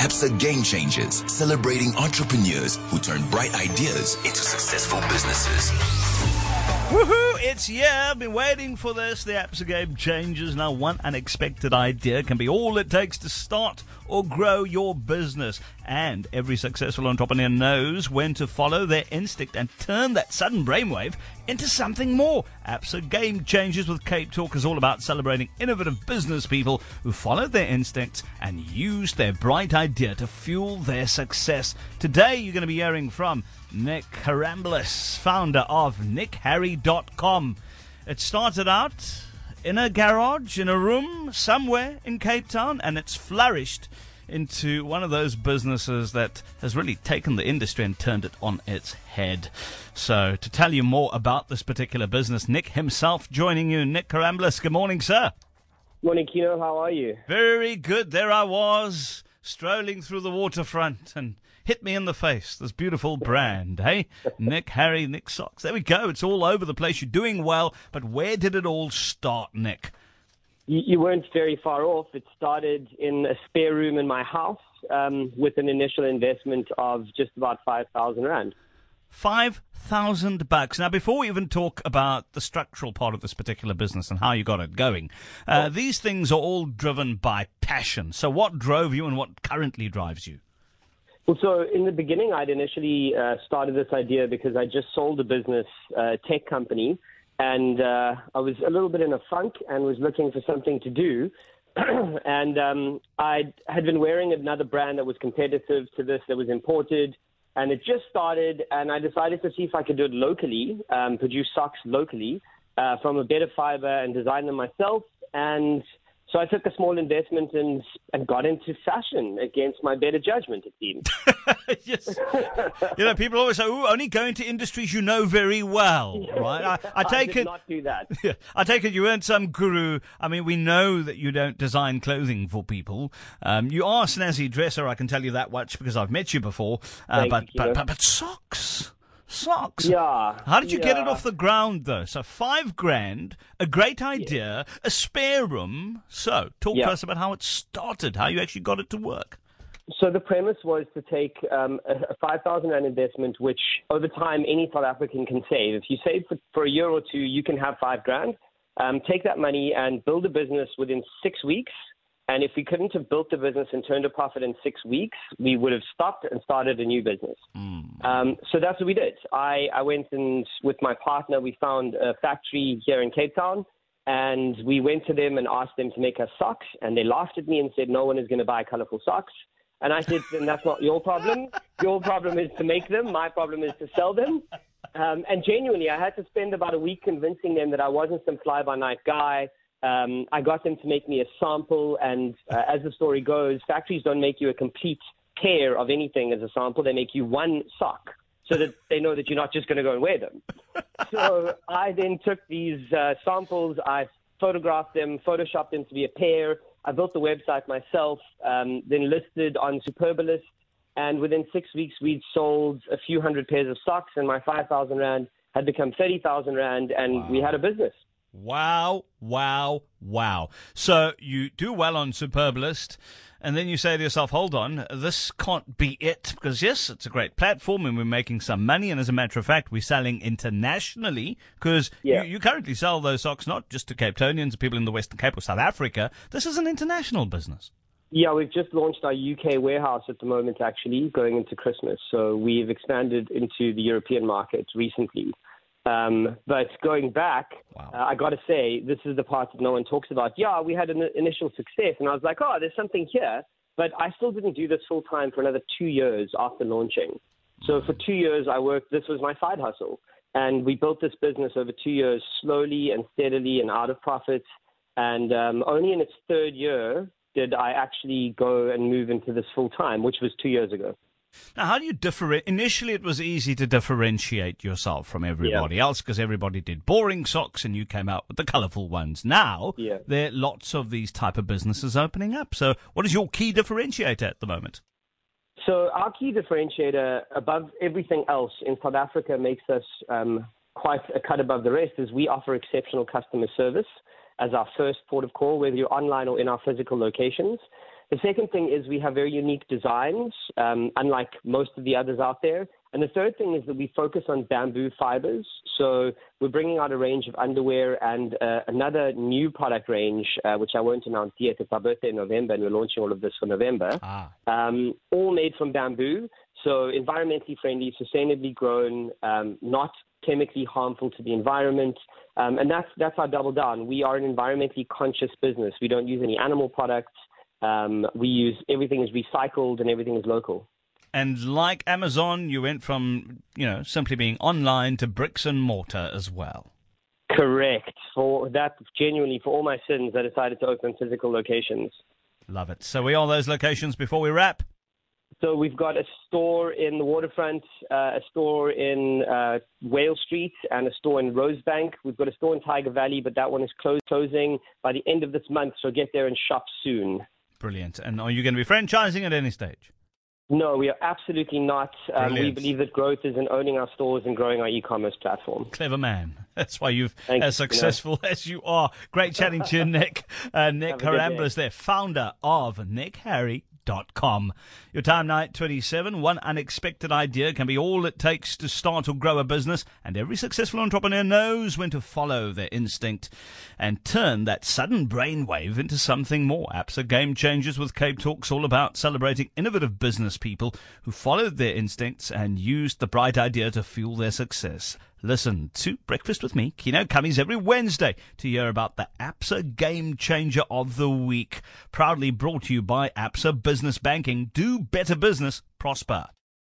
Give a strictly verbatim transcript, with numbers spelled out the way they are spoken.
Absa Game Changers, celebrating entrepreneurs who turn bright ideas into successful businesses. Woohoo! It's yeah, I've been waiting for this. The Absa Game Changers. Now, one unexpected idea can be all it takes to start or grow your business. And every successful entrepreneur knows when to follow their instinct and turn that sudden brainwave into something more. Absa Game Changers with Cape Talk is all about celebrating innovative business people who follow their instincts and use their bright idea to fuel their success. Today, you're going to be hearing from Nick Haramblis, founder of nick harry dot com. It started out in a garage, in a room somewhere in Cape Town, and it's flourished into one of those businesses that has really taken the industry and turned it on its head. So to tell you more about this particular business, Nick himself joining you. Nick Haramblis, good morning, sir. Morning, Kino. How are you? Very good. There I was, strolling through the waterfront, and hit me in the face, this beautiful brand, hey? Nick Harry, Nick Socks. There we go. It's all over the place. You're doing well. But where did it all start, Nick? You, you weren't very far off. It started in a spare room in my house um, with an initial investment of just about five thousand rand. Five thousand bucks. Now, before we even talk about the structural part of this particular business and how you got it going, uh, these things are all driven by passion. So what drove you and what currently drives you? Well, so in the beginning, I'd initially uh, started this idea because I just sold a business, uh, tech company, and uh, I was a little bit in a funk and was looking for something to do. and um, I had been wearing another brand that was competitive to this, that was imported, and it just started, and I decided to see if I could do it locally, um, produce socks locally uh, from a better fiber and design them myself. And so I took a small investment and and got into fashion against my better judgment, it seems. Yes. You know, people always say, "Ooh, only go into industries you know very well," right? I, I take I did it. not do that. Yeah, I take it you weren't some guru. I mean, we know that you don't design clothing for people. Um, you are a snazzy dresser, I can tell you that much because I've met you before. Uh, Thank but, you, but, Kino. but but socks. Socks. Yeah. How did you get it yeah. off the ground, though? So five grand, a great idea, a spare room. So talk Yeah. to us about how it started, how you actually got it to work. So the premise was to take um, a a five thousand rand investment, which over time any South African can save. If you save for, for a year or two, you can have five grand. Um, take that money and build a business within six weeks. And if we couldn't have built the business and turned a profit in six weeks, we would have stopped and started a new business. Mm. Um, so that's what we did. I, I went and with my partner, we found a factory here in Cape Town, and we went to them and asked them to make us socks. And they laughed at me and said, "No one is going to buy colorful socks." And I said, "Then that's not your problem. Your problem is to make them. My problem is to sell them." Um, and genuinely, I had to spend about a week convincing them that I wasn't some fly-by-night guy. Um, I got them to make me a sample, and uh, as the story goes, factories don't make you a complete pair of anything as a sample. They make you one sock so that they know that you're not just going to go and wear them. So I then took these uh, samples, I photographed them, photoshopped them to be a pair. I built the website myself, um, then listed on Superbalist, and within six weeks we'd sold a few hundred pairs of socks, and my five thousand rand had become thirty thousand rand, and Wow. we had a business. Wow, wow, wow. So you do well on Superbalist, and then you say to yourself, hold on, this can't be it, because yes, it's a great platform and we're making some money, and as a matter of fact, we're selling internationally, because Yeah. you, you currently sell those socks not just to Cape Townians, people in the Western Cape or South Africa. This is an international business. Yeah, we've just launched our U K warehouse at the moment, actually, going into Christmas. So we've expanded into the European market recently. Um, but going back, Wow. uh, I got to say, this is the part that no one talks about. Yeah, we had an initial success, and I was like, oh, there's something here. But I still didn't do this full time for another two years after launching. So for two years, I worked. This was my side hustle. And we built this business over two years, slowly and steadily and out of profit. And um, only in its third year did I actually go and move into this full time, which was two years ago. Now, how do you differentiate? Initially, it was easy to differentiate yourself from everybody Yeah. else because everybody did boring socks and you came out with the colourful ones. Now, Yeah. there are lots of these type of businesses opening up. So what is your key differentiator at the moment? So our key differentiator above everything else in South Africa makes us um, quite a cut above the rest is we offer exceptional customer service as our first port of call, whether you're online or in our physical locations. The second thing is we have very unique designs, um, unlike most of the others out there. And the third thing is that we focus on bamboo fibers. So we're bringing out a range of underwear and uh, another new product range, uh, which I won't announce yet. It's our birthday in November, and we're launching all of this for November. Ah. Um, all made from bamboo, so environmentally friendly, sustainably grown, um, not chemically harmful to the environment. Um, and that's, that's our double down. We are an environmentally conscious business. We don't use any animal products. Um, we use everything is recycled and everything is local. And like Amazon, you went from, you know, simply being online to bricks and mortar as well. Correct. For that, genuinely, for all my sins, I decided to open physical locations. Love it. So we all those locations before we wrap? So we've got a store in the waterfront, uh, a store in uh, Whale Street, and a store in Rosebank. We've got a store in Tiger Valley, but that one is close, closing by the end of this month, so get there and shop soon. Brilliant. And are you going to be franchising at any stage? No, we are absolutely not. Um, we Brilliant. believe that growth is in owning our stores and growing our e-commerce platform. Clever man. That's why you're Thank as you. successful as you are. Great chatting to you, Nick. Uh, Nick Have a good Harambler there, founder of Nick Harry dot com. Your time now at twenty-seven. One unexpected idea can be all it takes to start or grow a business, and every successful entrepreneur knows when to follow their instinct and turn that sudden brainwave into something more. ABSA Game Changers with Cape Talk's all about celebrating innovative business people who followed their instincts and used the bright idea to fuel their success. Listen to Breakfast with me, Keno Cummings, every Wednesday to hear about the ABSA Game Changer of the Week. Proudly brought to you by ABSA Business Banking. Do better business, prosper.